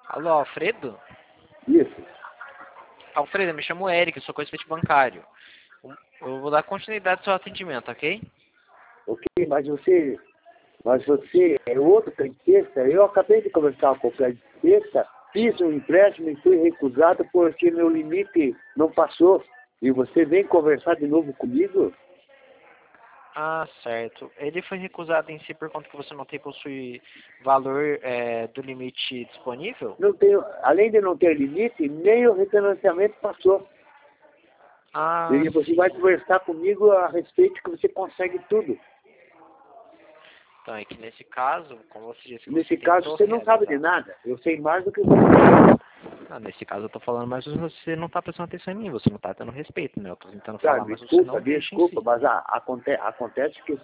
Alô, Alfredo? Isso. Alfredo, eu me chamo Eric, sou correspondente bancário. Eu vou dar continuidade ao seu atendimento, ok? Ok, mas você é outro crentista. Eu acabei de conversar com o crentista, fiz um empréstimo e fui recusado porque meu limite não passou. E você vem conversar de novo comigo? Ah, certo. Ele foi recusado em si por conta que você não possui valor do limite disponível? Não tenho, além de não ter limite, nem o refinanciamento passou. Ah, E você vai sim. conversar comigo a respeito que você consegue tudo. Então, é que nesse caso, como você disse que você Nesse caso, tentou você não sabe de realizar... nada. Eu sei mais do que você. Ah, nesse caso eu tô falando, mas você não tá prestando atenção em mim, você não tá tendo respeito, né? Eu tô tentando Tá, falar, mas você não deixa em desculpa, si. mas acontece que